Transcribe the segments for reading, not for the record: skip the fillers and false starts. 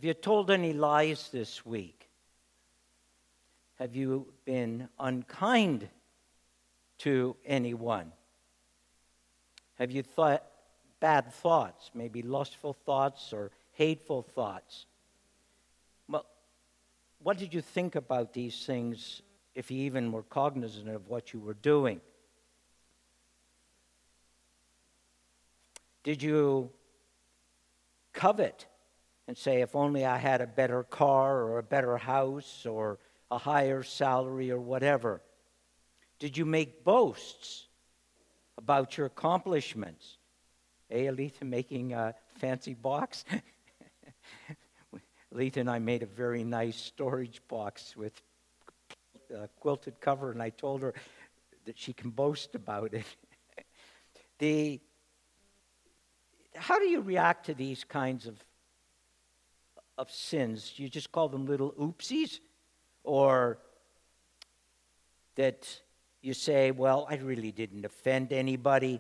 Have you told any lies this week? Have you been unkind to anyone? Have you thought bad thoughts, maybe lustful thoughts or hateful thoughts? Well, what did you think about these things if you even were cognizant of what you were doing? Did you covet and say, if only I had a better car or a better house or a higher salary or whatever? Did you make boasts about your accomplishments? Hey, Aletha making a fancy box? Aletha and I made a very nice storage box with a quilted cover, and I told her that she can boast about it. How do you react to these kinds of sins? Do you just call them little oopsies? Or that you say, well, I really didn't offend anybody?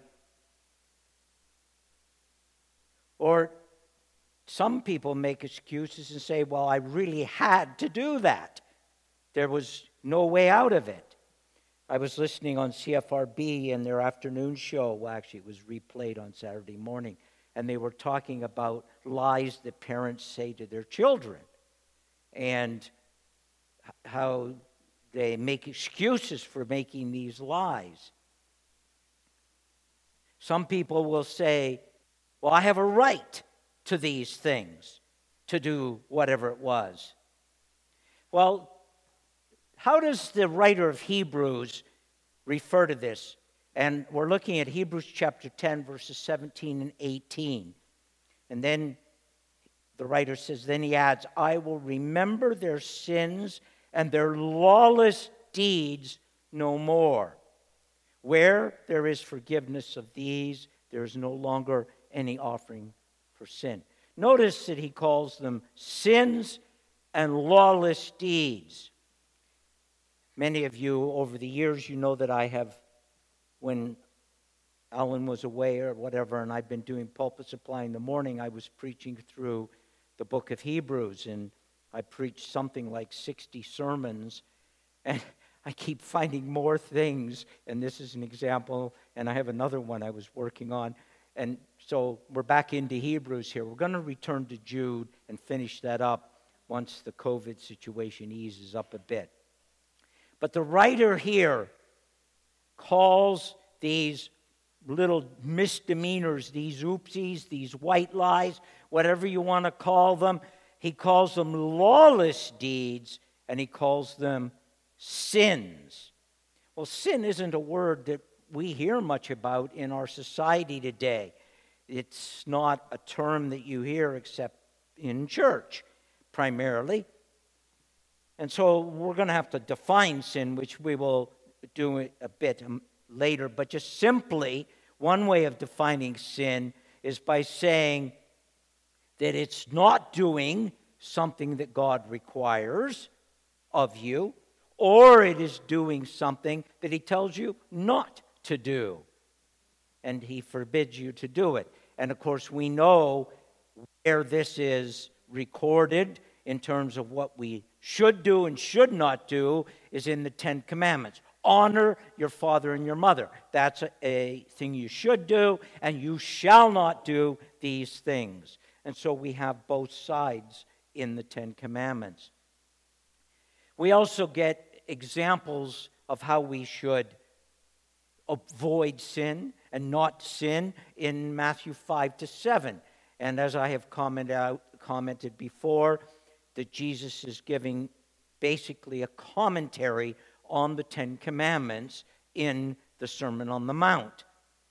Or some people make excuses and say, well, I really had to do that. There was no way out of it. I was listening on CFRB in their afternoon show. Well, actually, it was replayed on Saturday morning. And they were talking about lies that parents say to their children and how they make excuses for making these lies. Some people will say, well, I have a right to these things, to do whatever it was. Well, how does the writer of Hebrews refer to this? And we're looking at Hebrews chapter 10, verses 17 and 18. And then the writer says, then he adds, I will remember their sins and their lawless deeds no more. Where there is forgiveness of these, there is no longer any offering for sin. Notice that he calls them sins and lawless deeds. Many of you over the years, you know that I have, when Alan was away or whatever, and I've been doing pulpit supply in the morning, I was preaching through the book of Hebrews, and I preached something like 60 sermons, and I keep finding more things, and this is an example, and I have another one I was working on, and so we're back into Hebrews here. We're going to return to Jude and finish that up once the COVID situation eases up a bit. But the writer here calls these little misdemeanors, these oopsies, these white lies, whatever you want to call them, he calls them lawless deeds, and he calls them sins. Well, sin isn't a word that we hear much about in our society today. It's not a term that you hear except in church, primarily. And so we're going to have to define sin, which we will do a bit later. But just simply, one way of defining sin is by saying that it's not doing something that God requires of you, or it is doing something that he tells you not to do, and he forbids you to do it. And of course, we know where this is recorded in terms of what we should do and should not do is in the Ten Commandments. Honor your father and your mother. That's a thing you should do, and you shall not do these things. And so we have both sides in the Ten Commandments. We also get examples of how we should avoid sin and not sin in Matthew 5-7. And as I have commented before, that Jesus is giving basically a commentary on the Ten Commandments in the Sermon on the Mount.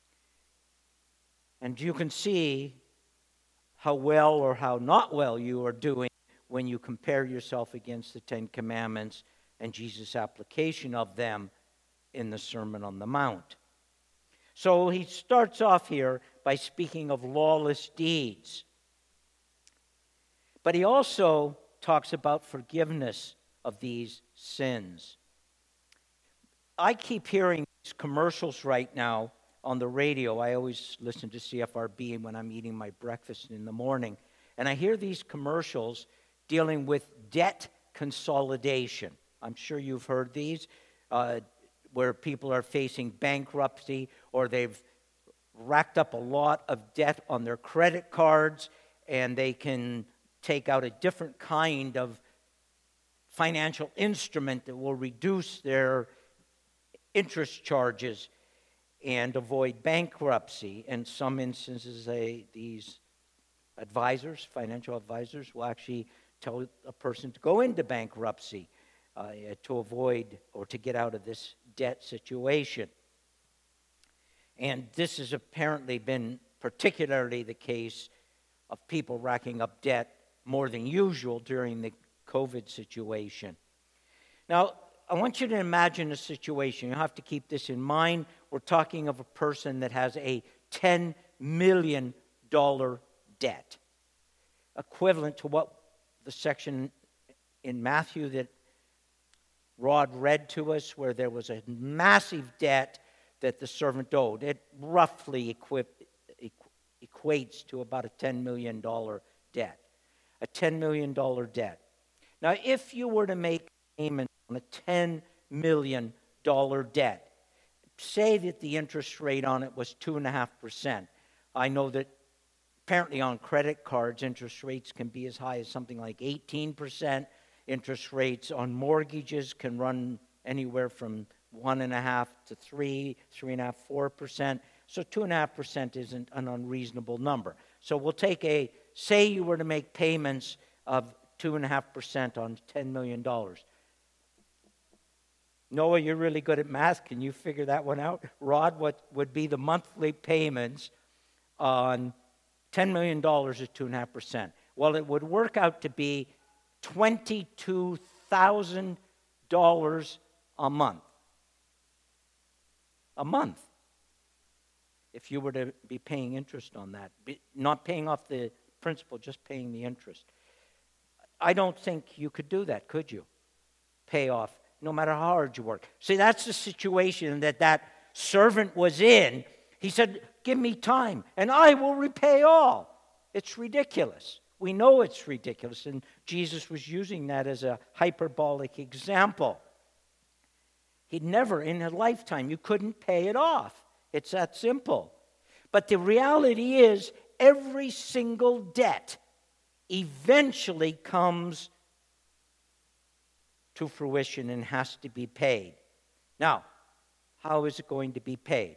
And you can see how well or how not well you are doing when you compare yourself against the Ten Commandments and Jesus' application of them in the Sermon on the Mount. So he starts off here by speaking of lawless deeds. But he also talks about forgiveness of these sins. I keep hearing these commercials right now on the radio. I always listen to CFRB when I'm eating my breakfast in the morning. And I hear these commercials dealing with debt consolidation. I'm sure you've heard these, where people are facing bankruptcy or they've racked up a lot of debt on their credit cards, and they can take out a different kind of financial instrument that will reduce their interest charges and avoid bankruptcy. In some instances, these advisors, financial advisors, will actually tell a person to go into bankruptcy to avoid or to get out of this debt situation. And this has apparently been particularly the case of people racking up debt more than usual during the COVID situation. Now, I want you to imagine a situation. You have to keep this in mind. We're talking of a person that has a $10 million debt, equivalent to what the section in Matthew that Rod read to us, where there was a massive debt that the servant owed. It roughly equates to about a $10 million debt. A $10 million debt. Now, if you were to make payment on a $10 million debt, say that the interest rate on it was 2.5%. I know that apparently on credit cards, interest rates can be as high as something like 18%. Interest rates on mortgages can run anywhere from 1.5 to 3.5, 4%. So 2.5% isn't an unreasonable number. So we'll take say you were to make payments of 2.5% on $10 million. Noah, you're really good at math. Can you figure that one out? Rod, what would be the monthly payments on $10 million at 2.5%? Well, it would work out to be $22,000 a month. A month. If you were to be paying interest on that. Not paying off the principal, just paying the interest. I don't think you could do that, could you? Pay off, no matter how hard you work. See, that's the situation that servant was in. He said, give me time, and I will repay all. It's ridiculous. We know it's ridiculous, and Jesus was using that as a hyperbolic example. He'd never in a lifetime, you couldn't pay it off. It's that simple. But the reality is, every single debt eventually comes to fruition and has to be paid. Now, how is it going to be paid?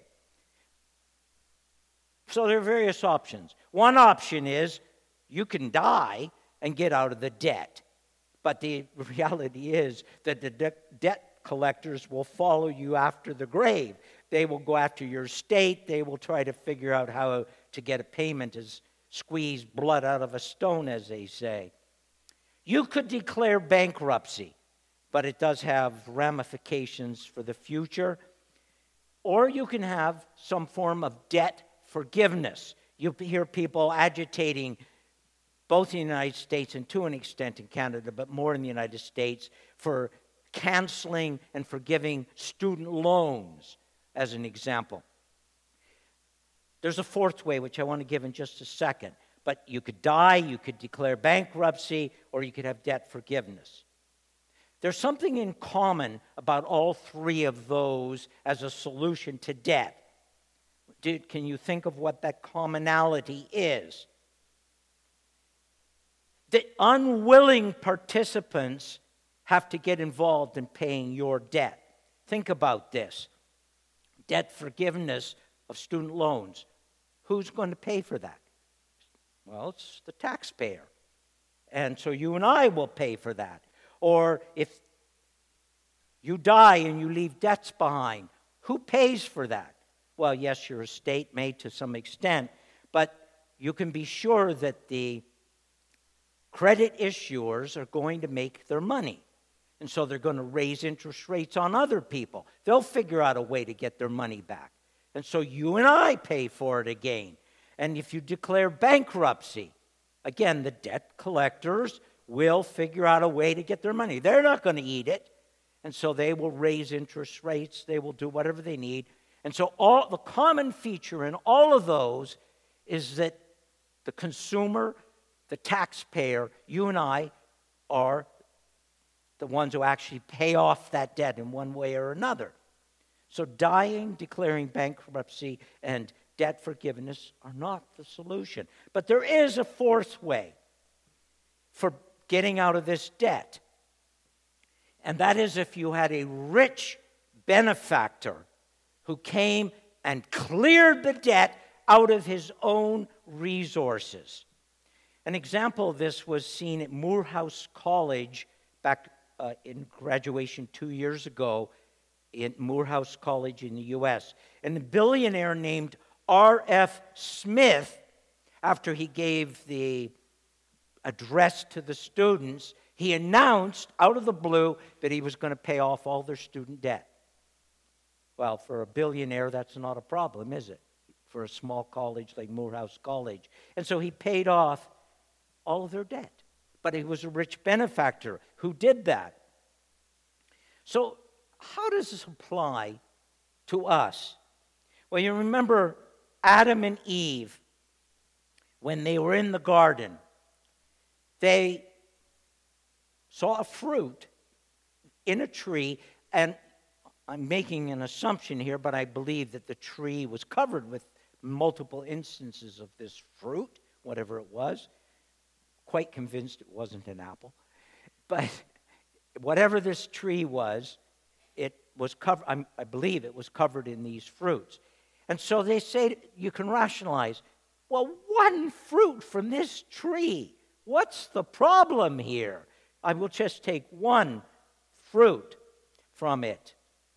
So there are various options. One option is you can die and get out of the debt. But the reality is that the debt collectors will follow you after the grave. They will go after your estate. They will try to figure out how to get a payment, as squeeze blood out of a stone, as they say. You could declare bankruptcy, but it does have ramifications for the future. Or you can have some form of debt forgiveness. You hear people agitating, both in the United States and to an extent in Canada, but more in the United States, for canceling and forgiving student loans, as an example. There's a fourth way, which I want to give in just a second. But you could die, you could declare bankruptcy, or you could have debt forgiveness. There's something in common about all three of those as a solution to debt. Can you think of what that commonality is? The unwilling participants have to get involved in paying your debt. Think about this. Debt forgiveness of student loans. Who's going to pay for that? Well, it's the taxpayer. And so you and I will pay for that. Or if you die and you leave debts behind, who pays for that? Well, yes, your estate may to some extent, but you can be sure that the credit issuers are going to make their money. And so they're going to raise interest rates on other people. They'll figure out a way to get their money back. And so you and I pay for it again. And if you declare bankruptcy, again, the debt collectors will figure out a way to get their money. They're not going to eat it. And so they will raise interest rates. They will do whatever they need. And so the common feature in all of those is that the consumer, the taxpayer, you and I, are the ones who actually pay off that debt in one way or another. So dying, declaring bankruptcy, and debt forgiveness are not the solution. But there is a fourth way for getting out of this debt. And that is if you had a rich benefactor who came and cleared the debt out of his own resources. An example of this was seen at Morehouse College back in graduation 2 years ago in Morehouse College in the U.S. And a billionaire named R.F. Smith, after he gave the address to the students, he announced out of the blue that he was going to pay off all their student debt. Well, for a billionaire, that's not a problem, is it? For a small college like Morehouse College. And so he paid off all of their debt. But he was a rich benefactor who did that. So how does this apply to us? Well, you remember Adam and Eve, when they were in the garden, they saw a fruit in a tree, and I'm making an assumption here, but I believe that the tree was covered with multiple instances of this fruit, whatever it was. Quite convinced it wasn't an apple. But whatever this tree was, it was covered, I believe it was covered in these fruits. And so they say, you can rationalize, well, one fruit from this tree. What's the problem here? I will just take one fruit from it.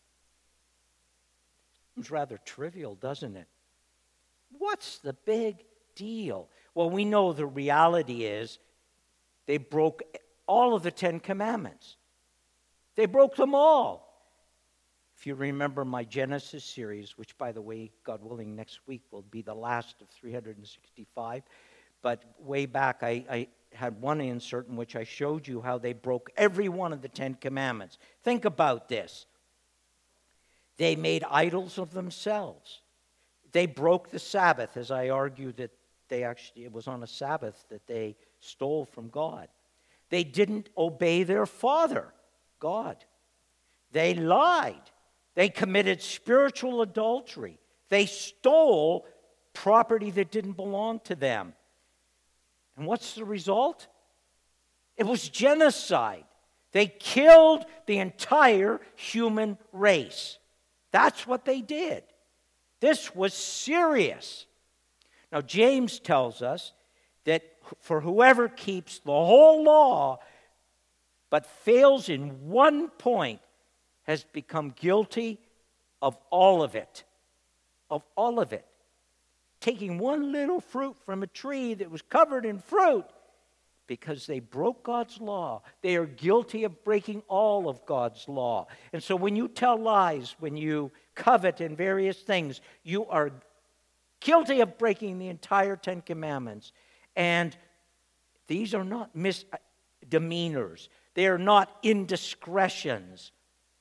It's rather trivial, doesn't it? What's the big deal? Well, we know the reality is they broke all of the 10 Commandments. They broke them all. If you remember my Genesis series, which, by the way, God willing, next week will be the last of 365, but way back I had one insert in which I showed you how they broke every one of the 10 Commandments. Think about this. They made idols of themselves. They broke the Sabbath, as I argued that it was on a Sabbath that they stole from God. They didn't obey their father, God. They lied. They committed spiritual adultery. They stole property that didn't belong to them. And what's the result? It was genocide. They killed the entire human race. That's what they did. This was serious. Now, James tells us that for whoever keeps the whole law but fails in one point has become guilty of all of it. Of all of it. Taking one little fruit from a tree that was covered in fruit, because they broke God's law, they are guilty of breaking all of God's law. And so when you tell lies, when you covet in various things, you are guilty of breaking the entire 10 Commandments. And these are not misdemeanors. They are not indiscretions.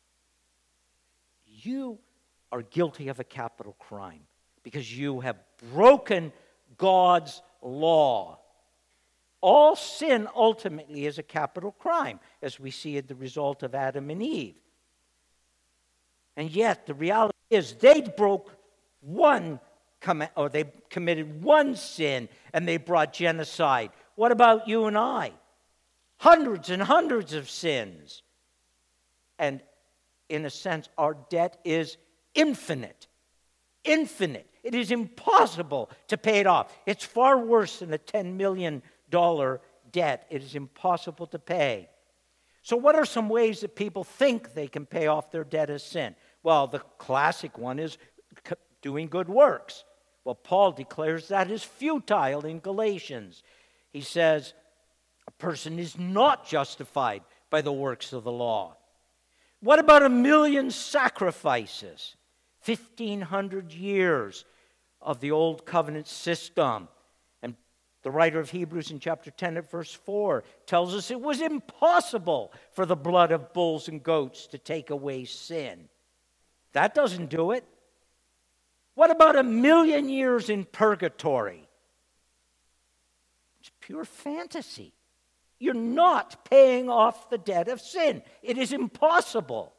You are guilty of a capital crime because you have broken God's law. All sin ultimately is a capital crime, as we see as the result of Adam and Eve. And yet, the reality is they broke one command, or they committed one sin, and they brought genocide. What about you and I? Hundreds and hundreds of sins. And in a sense, our debt is infinite. Infinite. It is impossible to pay it off. It's far worse than a $10 million debt. It is impossible to pay. So what are some ways that people think they can pay off their debt as sin? Well, the classic one is doing good works. Well, Paul declares that is futile in Galatians. He says, a person is not justified by the works of the law. What about 1 million sacrifices? 1,500 years of the old covenant system. And the writer of Hebrews in chapter 10 at verse 4 tells us it was impossible for the blood of bulls and goats to take away sin. That doesn't do it. What about 1 million years in purgatory? It's pure fantasy. You're not paying off the debt of sin. It is impossible.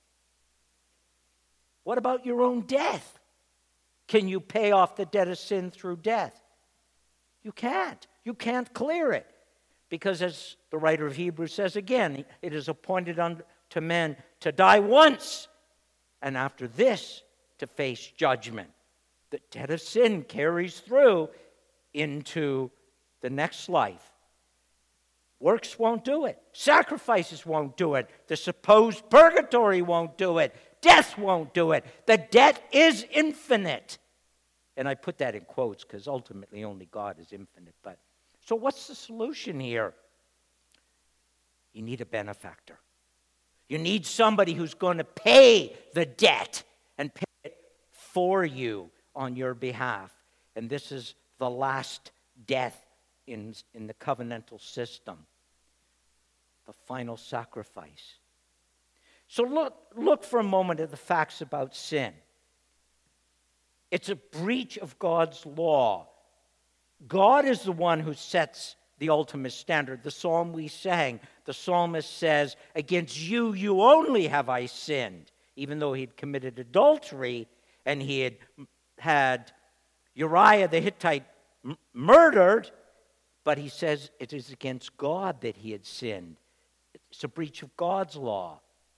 What about your own death? Can you pay off the debt of sin through death? You can't. You can't clear it. Because as the writer of Hebrews says again, it is appointed unto men to die once, and after this to face judgment. The debt of sin carries through into the next life. Works won't do it. Sacrifices won't do it. The supposed purgatory won't do it. Death won't do it. The debt is infinite. And I put that in quotes because ultimately only God is infinite. But so what's the solution here? You need a benefactor. You need somebody who's going to pay the debt and pay it for you on your behalf. And this is the last death in the covenantal system. The final sacrifice. So look for a moment at the facts about sin. It's a breach of God's law. God is the one who sets the ultimate standard. The psalm we sang, the psalmist says, "Against you, you only have I sinned." Even though he'd committed adultery and he had Uriah the Hittite murdered, but he says it is against God that he had sinned. It's a breach of God's law.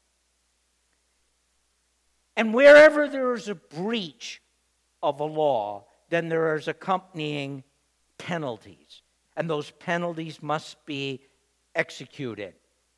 And wherever there is a breach of a law, then there is accompanying penalties. And those penalties must be executed.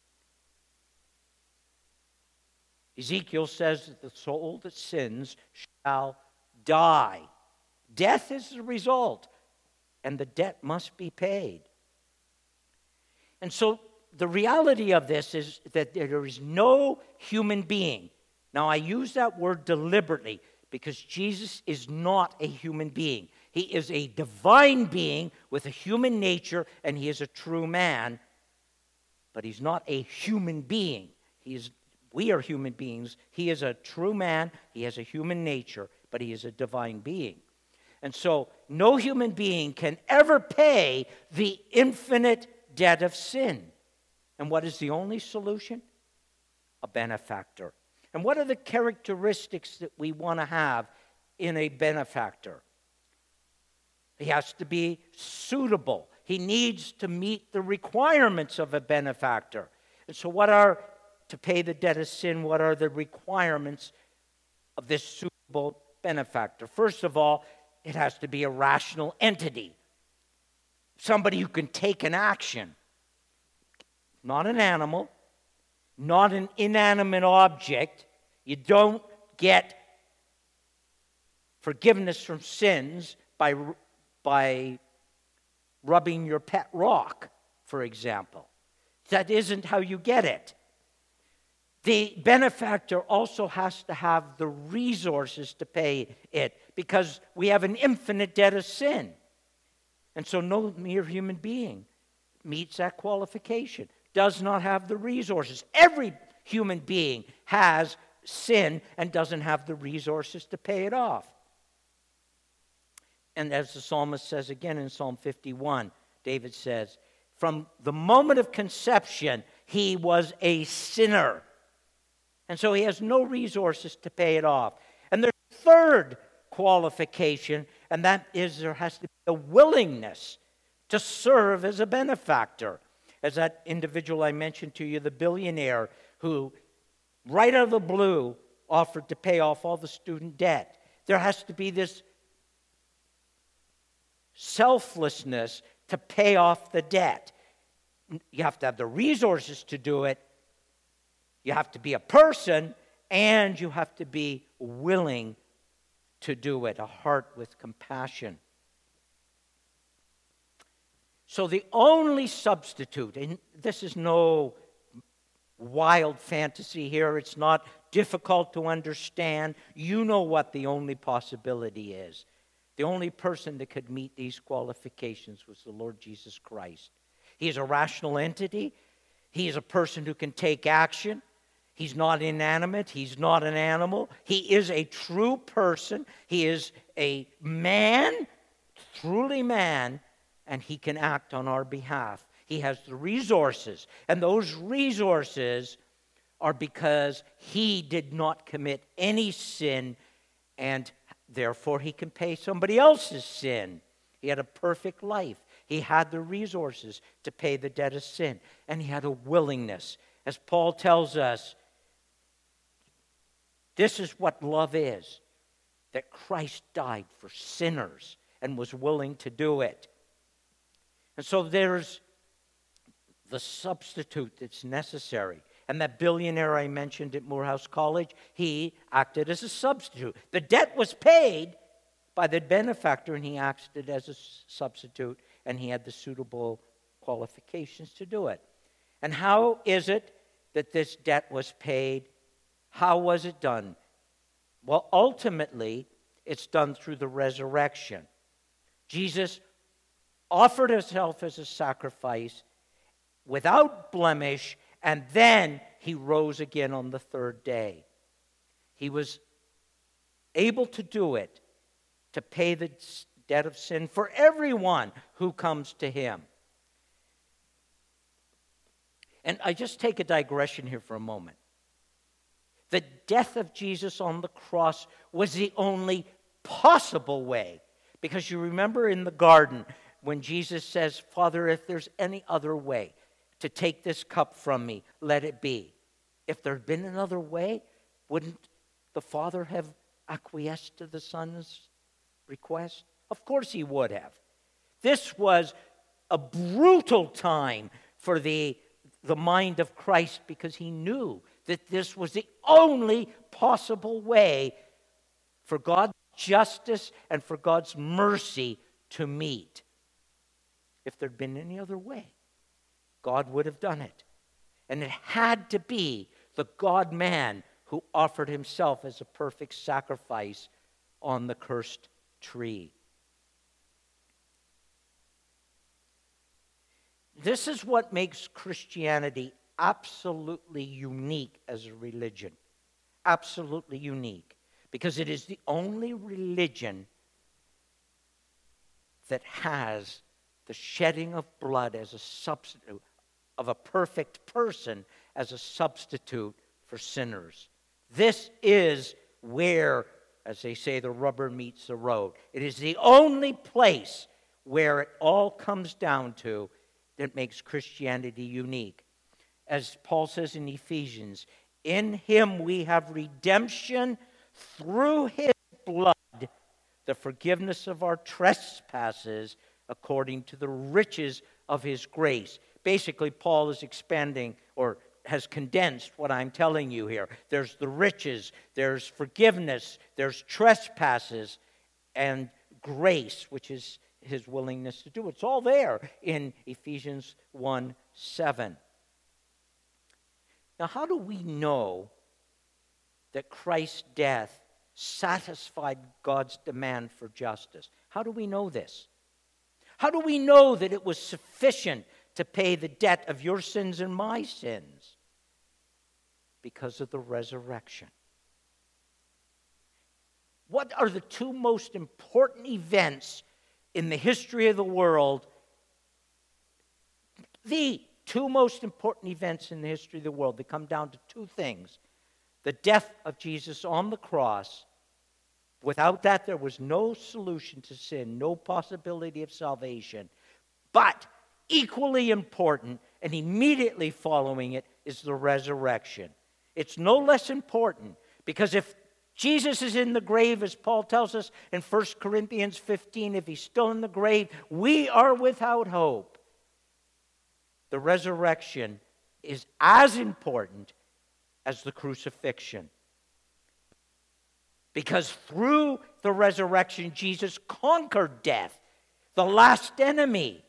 Ezekiel says that the soul that sins shall die. Death is the result, and the debt must be paid. And so the reality of this is that there is no human being. Now, I use that word deliberately because Jesus is not a human being. He is a divine being with a human nature, and he is a true man, but he's not a human being. We are human beings. He is a true man. He has a human nature, but he is a divine being. And so no human being can ever pay the infinite debt of sin. And what is the only solution? A benefactor. And what are the characteristics that we want to have in a benefactor? He has to be suitable. He needs to meet the requirements of a benefactor. And so to pay the debt of sin, what are the requirements of this suitable benefactor? First of all, it has to be a rational entity. Somebody who can take an action. Not an animal, not an inanimate object. You don't get forgiveness from sins by rubbing your pet rock, for example. That isn't how you get it. The benefactor also has to have the resources to pay it because we have an infinite debt of sin. And so no mere human being meets that qualification, does not have the resources. Every human being has sin and doesn't have the resources to pay it off. And as the psalmist says again in Psalm 51, David says, from the moment of conception, he was a sinner. And so he has no resources to pay it off. And there's a third qualification, and that is there has to be a willingness to serve as a benefactor. As that individual I mentioned to you, the billionaire who, right out of the blue, offered to pay off all the student debt. There has to be this selflessness to pay off the debt. You have to have the resources to do it. You have to be a person, and you have to be willing to do it, a heart with compassion. So the only substitute, and this is no wild fantasy here, it's not difficult to understand. You know what the only possibility is. The only person that could meet these qualifications was the Lord Jesus Christ. He is a rational entity. He is a person who can take action. He's not inanimate. He's not an animal. He is a true person. He is a man, truly man, and he can act on our behalf. He has the resources. And those resources are because he did not commit any sin, and therefore he can pay somebody else's sin. He had a perfect life. He had the resources to pay the debt of sin, and he had a willingness. As Paul tells us, this is what love is, that Christ died for sinners and was willing to do it. And so there's the substitute that's necessary. And that billionaire I mentioned at Morehouse College, he acted as a substitute. The debt was paid by the benefactor, and he acted as a substitute, and he had the suitable qualifications to do it. And how is it that this debt was paid? How was it done? Well, ultimately, it's done through the resurrection. Jesus offered himself as a sacrifice without blemish, and then he rose again on the third day. He was able to do it, to pay the debt of sin for everyone who comes to him. And I just take a digression here for a moment. The death of Jesus on the cross was the only possible way. Because you remember in the garden when Jesus says, Father, if there's any other way to take this cup from me, let it be. If there had been another way, wouldn't the Father have acquiesced to the Son's request? Of course he would have. This was a brutal time for the mind of Christ, because he knew that this was the only possible way for God's justice and for God's mercy to meet. If there'd been any other way, God would have done it. And it had to be the God-man who offered himself as a perfect sacrifice on the cursed tree. This is what makes Christianity absolutely unique as a religion. Absolutely unique. Because it is the only religion that has the shedding of blood as a substitute, of a perfect person as a substitute for sinners. This is where, as they say, the rubber meets the road. It is the only place where it all comes down to that makes Christianity unique. As Paul says in Ephesians, in him we have redemption through his blood, the forgiveness of our trespasses according to the riches of his grace. Basically, Paul is expanding or has condensed what I'm telling you here. There's the riches, there's forgiveness, there's trespasses, and grace, which is his willingness to do. It's all there in Ephesians 1:7. Now, how do we know that Christ's death satisfied God's demand for justice? How do we know this? How do we know that it was sufficient to pay the debt of your sins and my sins? Because of the resurrection. What are the two most important events in the history of the world? The two most important events in the history of the world, they come down to two things. The death of Jesus on the cross. Without that, there was no solution to sin, no possibility of salvation. But equally important, and immediately following it, is the resurrection. It's no less important, because if Jesus is in the grave, as Paul tells us in 1 Corinthians 15, if he's still in the grave, we are without hope. The resurrection is as important as the crucifixion. Because through the resurrection, Jesus conquered death, the last enemy.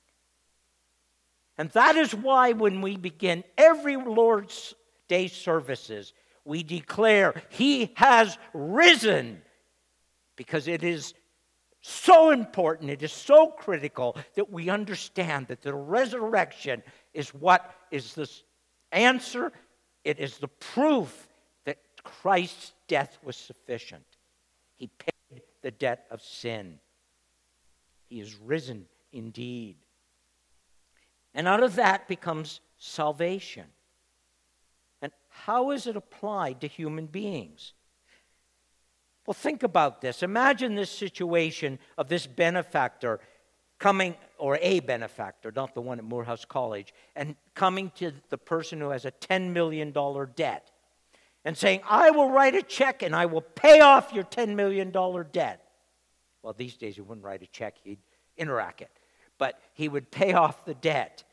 And that is why when we begin every Lord's Day services, we declare, He has risen. Because it is so important, it is so critical that we understand that the resurrection is what is the answer. It is the proof that Christ's death was sufficient. He paid the debt of sin. He is risen indeed. And out of that becomes salvation. And how is it applied to human beings? Well, think about this. Imagine this situation of this benefactor coming, or a benefactor, not the one at Morehouse College, and coming to the person who has a $10 million debt and saying, I will write a check and I will pay off your $10 million debt. Well, these days he wouldn't write a check, he'd interact it. But he would pay off the debt.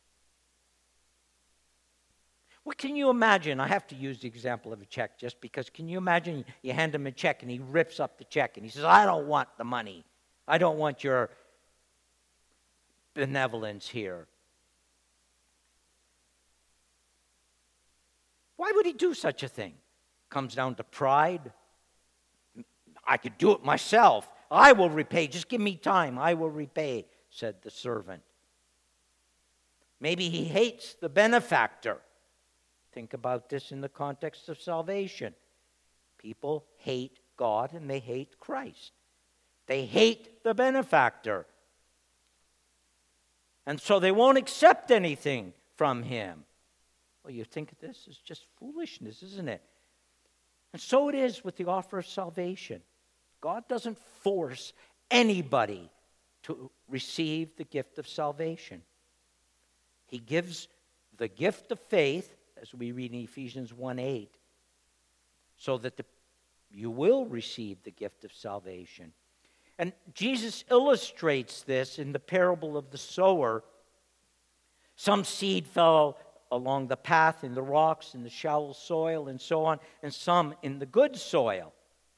What can you imagine? I have to use the example of a check just because, can you imagine you hand him a check and he rips up the check and he says, I don't want the money. I don't want your benevolence here. Why would he do such a thing? Comes down to pride. I could do it myself. I will repay. Just give me time. I will repay, said the servant. Maybe he hates the benefactor. Think about this in the context of salvation. People hate God and they hate Christ. They hate the benefactor. And so they won't accept anything from him. Well, you think this is just foolishness, isn't it? And so it is with the offer of salvation. God doesn't force anybody to receive the gift of salvation. He gives the gift of faith, as we read in Ephesians 1:8, so that you will receive the gift of salvation. And Jesus illustrates this in the parable of the sower. Some seed fell along the path, in the rocks, in the shallow soil, and so on, and some in the good soil.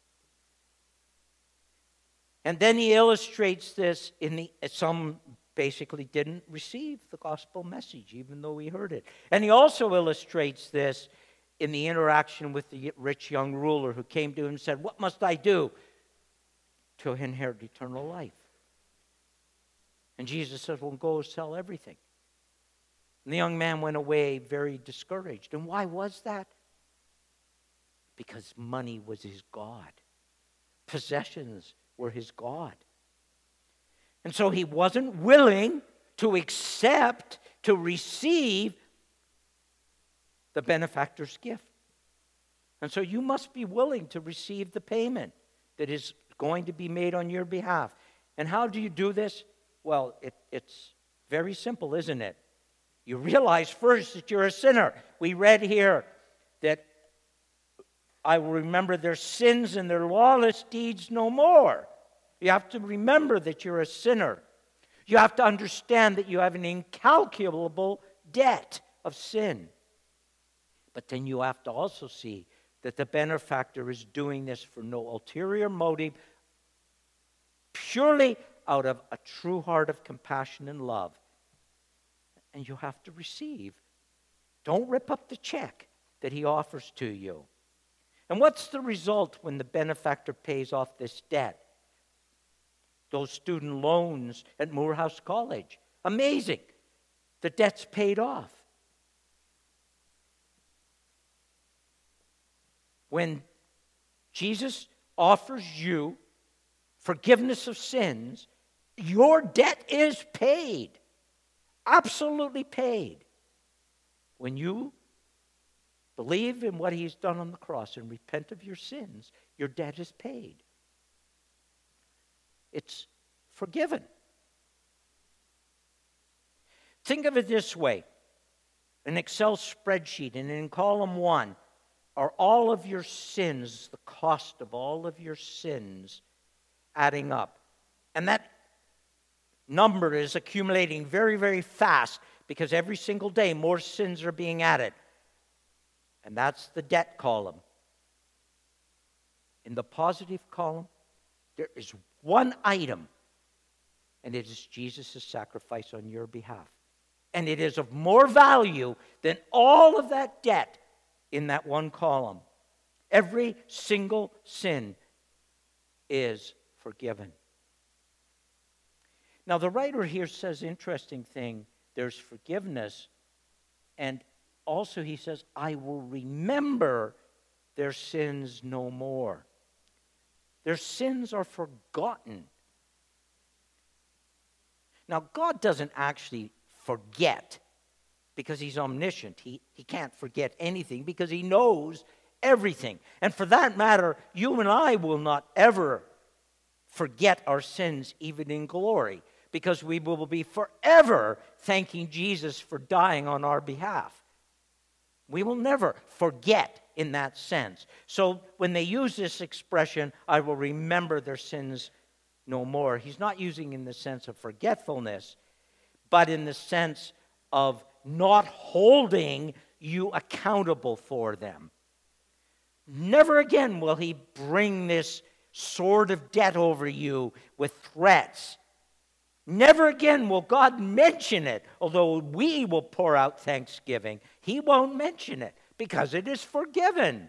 And then he illustrates this some basically didn't receive the gospel message, even though he heard it. And he also illustrates this in the interaction with the rich young ruler who came to him and said, what must I do to inherit eternal life? And Jesus says, well, go sell everything. And the young man went away very discouraged. And why was that? Because money was his God. Possessions were his God. And so he wasn't willing to accept, to receive the benefactor's gift. And so you must be willing to receive the payment that is going to be made on your behalf. And how do you do this? Well, it's very simple, isn't it? You realize first that you're a sinner. We read here that I will remember their sins and their lawless deeds no more. You have to remember that you're a sinner. You have to understand that you have an incalculable debt of sin. But then you have to also see that the benefactor is doing this for no ulterior motive, purely out of a true heart of compassion and love. And you have to receive. Don't rip up the check that he offers to you. And what's the result when the benefactor pays off this debt? Those student loans at Morehouse College. Amazing. The debt's paid off. When Jesus offers you forgiveness of sins, your debt is paid. Absolutely paid. When you believe in what he's done on the cross and repent of your sins, your debt is paid. It's forgiven. Think of it this way. An Excel spreadsheet, and in column 1 are all of your sins, the cost of all of your sins adding up. And that number is accumulating very, very fast because every single day more sins are being added. And that's the debt column. In the positive column, there is one item, and it is Jesus' sacrifice on your behalf. And it is of more value than all of that debt in that one column. Every single sin is forgiven. Now, the writer here says interesting thing. There's forgiveness, and also he says, I will remember their sins no more. Their sins are forgotten. Now, God doesn't actually forget, because he's omniscient. He can't forget anything because he knows everything. And for that matter, you and I will not ever forget our sins, even in glory, because we will be forever thanking Jesus for dying on our behalf. We will never forget in that sense. So when they use this expression, I will remember their sins no more, he's not using in the sense of forgetfulness, but in the sense of not holding you accountable for them. Never again will he bring this sword of debt over you with threats. Never again will God mention it, although we will pour out thanksgiving. He won't mention it because it is forgiven.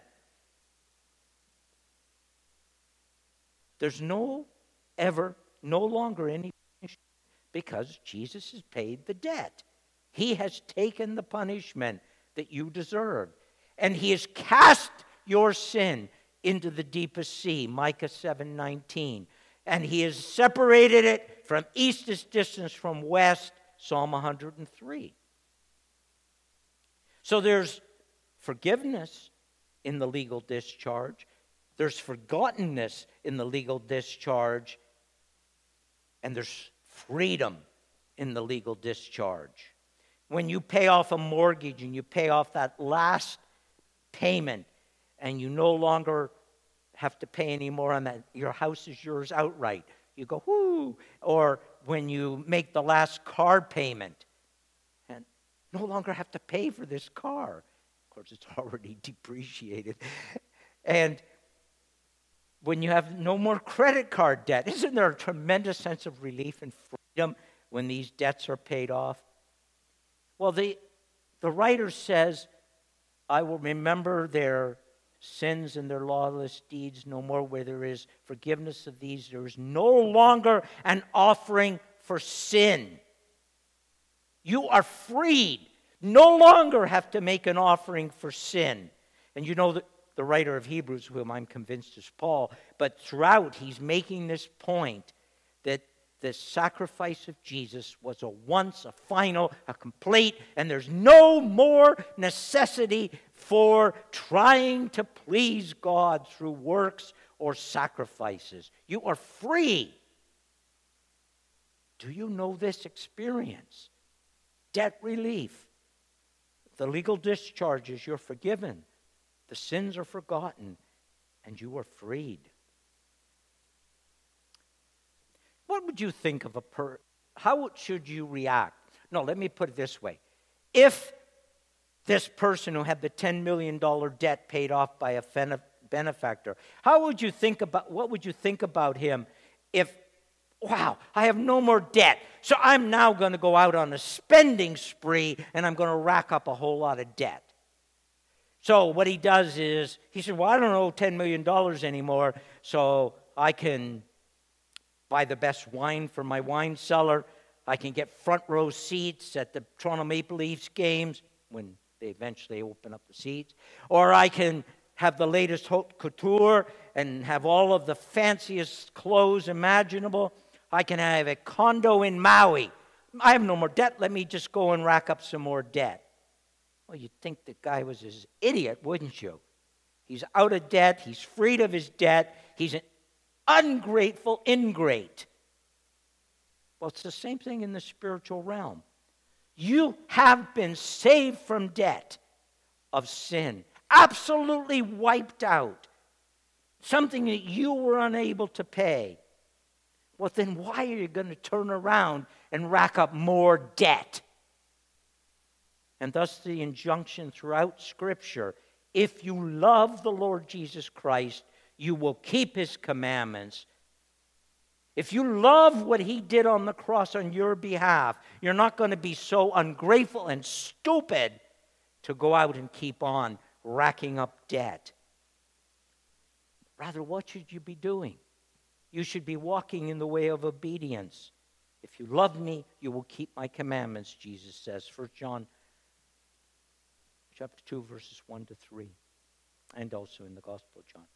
There's no longer any punishment because Jesus has paid the debt. He has taken the punishment that you deserved. And he has cast your sin into the deepest sea, Micah 7:19. And he has separated it from east's distance from west, Psalm 103. So there's forgiveness in the legal discharge. There's forgottenness in the legal discharge. And there's freedom in the legal discharge. When you pay off a mortgage and you pay off that last payment and you no longer have to pay any more on that, your house is yours outright. You go, whoo! Or when you make the last car payment and no longer have to pay for this car. Of course, it's already depreciated. And when you have no more credit card debt, isn't there a tremendous sense of relief and freedom when these debts are paid off? Well, the writer says, I will remember their sins and their lawless deeds no more. Where there is forgiveness of these, there is no longer an offering for sin. You are freed. No longer have to make an offering for sin. And you know that the writer of Hebrews, whom I'm convinced is Paul, but throughout he's making this point that the sacrifice of Jesus was a once, a final, a complete, and there's no more necessity for trying to please God through works or sacrifices. You are free. Do you know this experience? Debt relief. The legal discharges, you're forgiven. The sins are forgotten, and you are freed. What would you think of how should you react? No, let me put it this way. If this person who had the $10 million debt paid off by a benefactor, what would you think about him if, wow, I have no more debt, so I'm now going to go out on a spending spree and I'm going to rack up a whole lot of debt. So what he does is, he said, well, I don't owe $10 million anymore, so I can buy the best wine from my wine cellar. I can get front row seats at the Toronto Maple Leafs games when they eventually open up the seats. Or I can have the latest haute couture and have all of the fanciest clothes imaginable. I can have a condo in Maui. I have no more debt. Let me just go and rack up some more debt. Well, you'd think the guy was an idiot, wouldn't you? He's out of debt. He's freed of his debt. He's an ungrateful ingrate. Well, it's the same thing in the spiritual realm. You have been saved from debt of sin, absolutely wiped out, something that you were unable to pay. Well, then why are you going to turn around and rack up more debt? And thus the injunction throughout Scripture, if you love the Lord Jesus Christ, you will keep his commandments. If you love what he did on the cross on your behalf, you're not going to be so ungrateful and stupid to go out and keep on racking up debt. Rather, what should you be doing? You should be walking in the way of obedience. If you love me, you will keep my commandments, Jesus says. 1 John chapter 2, verses 1 to 3, and also in the Gospel of John.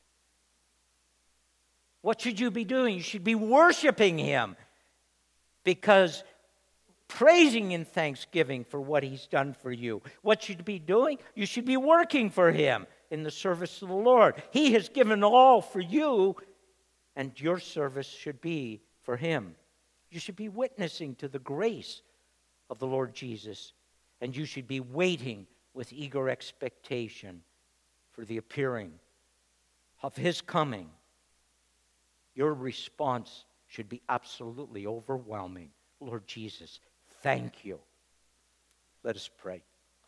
What should you be doing? You should be worshiping him, because praising in thanksgiving for what he's done for you. What should you be doing? You should be working for him in the service of the Lord. He has given all for you, and your service should be for him. You should be witnessing to the grace of the Lord Jesus, and you should be waiting with eager expectation for the appearing of his coming. Your response should be absolutely overwhelming. Lord Jesus, thank you. Let us pray.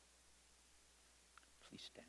Please stand.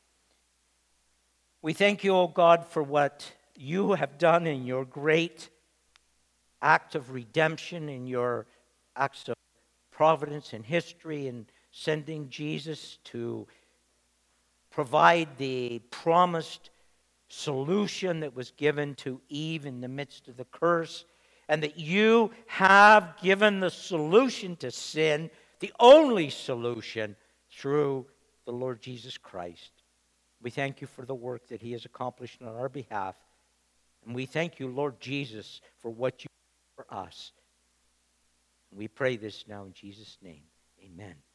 We thank you, O God, for what you have done in your great act of redemption, in your acts of providence and history, in sending Jesus to provide the promised solution that was given to Eve in the midst of the curse, and that you have given the solution to sin, the only solution, through the Lord Jesus Christ. We thank you for the work that he has accomplished on our behalf. And we thank you, Lord Jesus, for what you do for us. We pray this now in Jesus' name. Amen.